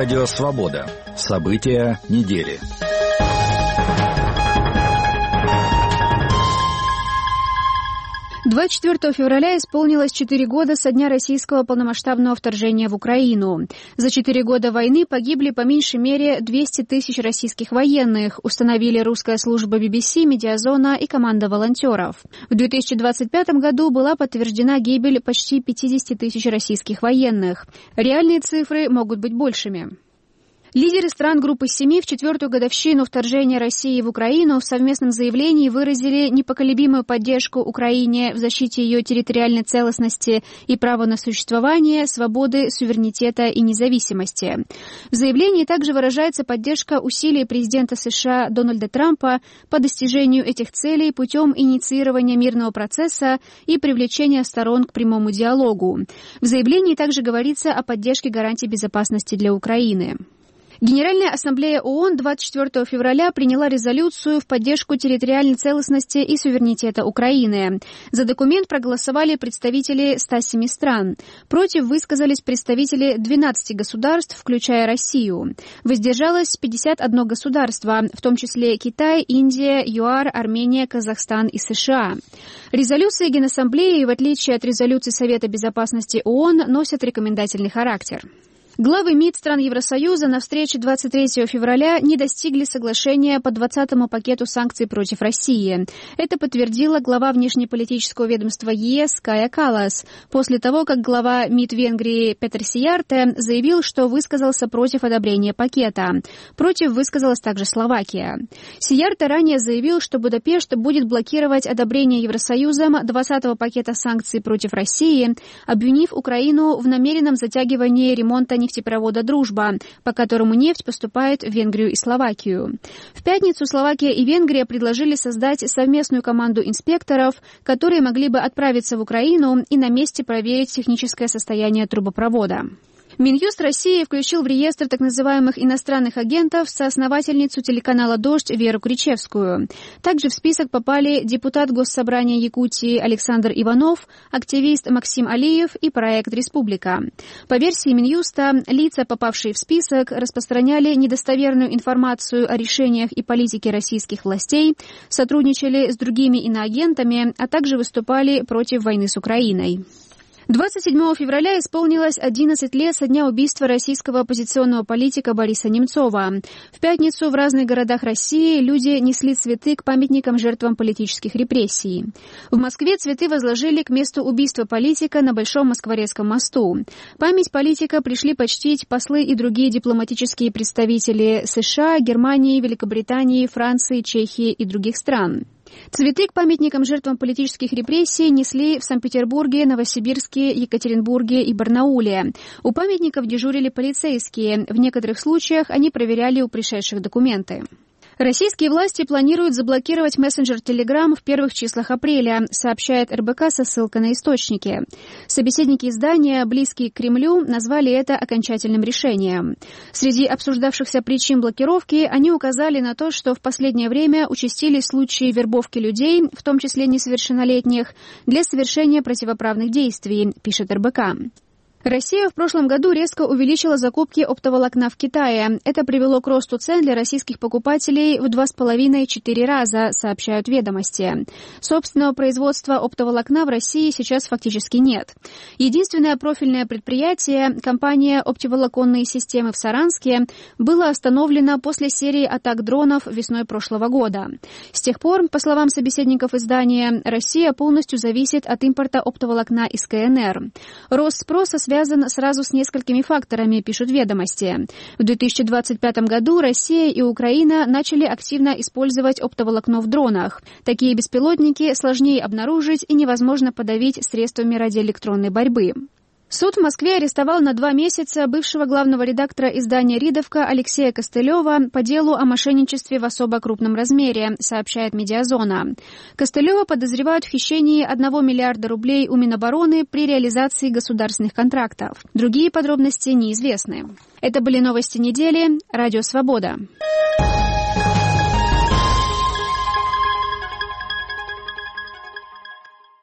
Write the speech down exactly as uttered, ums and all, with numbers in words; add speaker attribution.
Speaker 1: Радио «Свобода». События недели.
Speaker 2: двадцать четвёртого февраля исполнилось четыре года со дня российского полномасштабного вторжения в Украину. За четыре года войны погибли по меньшей мере двести тысяч российских военных, установили русская служба би би си, Медиазона и команда волонтеров. В две тысячи двадцать пятом году была подтверждена гибель почти пятьдесят тысяч российских военных. Реальные цифры могут быть большими. Лидеры стран Группы Семи в четвертую годовщину вторжения России в Украину в совместном заявлении выразили непоколебимую поддержку Украине в защите ее территориальной целостности и права на существование, свободы, суверенитета и независимости. В заявлении также выражается поддержка усилий президента США Дональда Трампа по достижению этих целей путем инициирования мирного процесса и привлечения сторон к прямому диалогу. В заявлении также говорится о поддержке гарантий безопасности для Украины. Генеральная ассамблея ООН двадцать четвёртого февраля приняла резолюцию в поддержку территориальной целостности и суверенитета Украины. За документ проголосовали представители ста семи стран. Против высказались представители двенадцати государств, включая Россию. Воздержалось пятьдесят одно государство, в том числе Китай, Индия, ЮАР, Армения, Казахстан и США. Резолюции Генассамблеи, в отличие от резолюций Совета безопасности ООН, носят рекомендательный характер. Главы МИД стран Евросоюза на встрече двадцать третьего февраля не достигли соглашения по двадцатому пакету санкций против России. Это подтвердила глава внешнеполитического ведомства ЕС Кая Каллас после того, как глава МИД Венгрии Петер Сиярте заявил, что высказался против одобрения пакета. Против высказалась также Словакия. Сиярте ранее заявил, что Будапешт будет блокировать одобрение Евросоюзом двадцатого пакета санкций против России, обвинив Украину в намеренном затягивании ремонта нефтепровода «Дружба», по которому нефть поступает в Венгрию и Словакию. В пятницу Словакия и Венгрия предложили создать совместную команду инспекторов, которые могли бы отправиться в Украину и на месте проверить техническое состояние трубопровода. Минюст России включил в реестр так называемых иностранных агентов соосновательницу телеканала «Дождь» Веру Кричевскую. Также в список попали депутат Госсобрания Якутии Александр Иванов, активист Максим Алиев и проект «Республика». По версии Минюста, лица, попавшие в список, распространяли недостоверную информацию о решениях и политике российских властей, сотрудничали с другими иноагентами, а также выступали против войны с Украиной. двадцать седьмого февраля исполнилось одиннадцать лет со дня убийства российского оппозиционного политика Бориса Немцова. В пятницу в разных городах России люди несли цветы к памятникам жертвам политических репрессий. В Москве цветы возложили к месту убийства политика на Большом Москворецком мосту. Память политика пришли почтить послы и другие дипломатические представители США, Германии, Великобритании, Франции, Чехии и других стран. Цветы к памятникам жертвам политических репрессий несли в Санкт-Петербурге, Новосибирске, Екатеринбурге и Барнауле. У памятников дежурили полицейские. В некоторых случаях они проверяли у пришедших документы. Российские власти планируют заблокировать мессенджер Telegram в первых числах апреля, сообщает эр бэ ка со ссылкой на источники. Собеседники издания, близкие к Кремлю, назвали это окончательным решением. Среди обсуждавшихся причин блокировки они указали на то, что в последнее время участились случаи вербовки людей, в том числе несовершеннолетних, для совершения противоправных действий, пишет эр бэ ка. Россия в прошлом году резко увеличила закупки оптоволокна в Китае. Это привело к росту цен для российских покупателей в два с половиной - четыре раза, сообщают «Ведомости». Собственного производства оптоволокна в России сейчас фактически нет. Единственное профильное предприятие, компания «Оптоволоконные системы» в Саранске, было остановлено после серии атак дронов весной прошлого года. С тех пор, по словам собеседников издания, Россия полностью зависит от импорта оптоволокна из ка эн эр. Рост спроса связан связан сразу с несколькими факторами, пишут «Ведомости». В две тысячи двадцать пятом году Россия и Украина начали активно использовать оптоволокно в дронах. Такие беспилотники сложнее обнаружить и невозможно подавить средствами радиоэлектронной борьбы. Суд в Москве арестовал на два месяца бывшего главного редактора издания «Ридовка» Алексея Костылева по делу о мошенничестве в особо крупном размере, сообщает «Медиазона». Костылева подозревают в хищении одного миллиарда рублей у Минобороны при реализации государственных контрактов. Другие подробности неизвестны. Это были новости недели. Радио «Свобода».